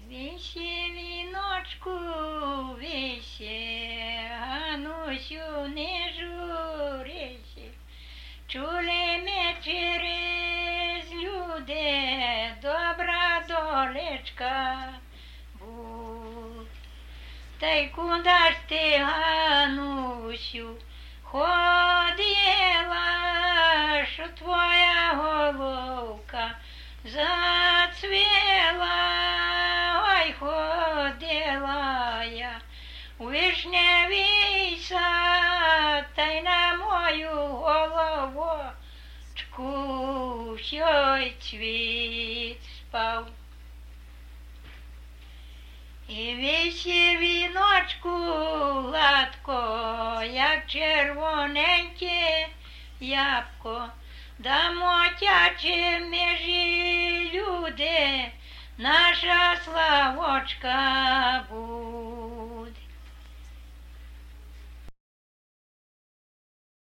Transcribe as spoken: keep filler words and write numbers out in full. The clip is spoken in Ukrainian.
Вище віночку, вище, Ганусю, не журися. Чули ми через люди, добра долечка будь. Та й куда ж ти, Ганусю, ходила, що твоя головка зацвіла? Ой, ходила я у вишневий сад, та й на мою головочку сьой цвіт спав. І вище віночку гладко, як червоненьке ябко, да мотяче межі люди, наша Славочка була.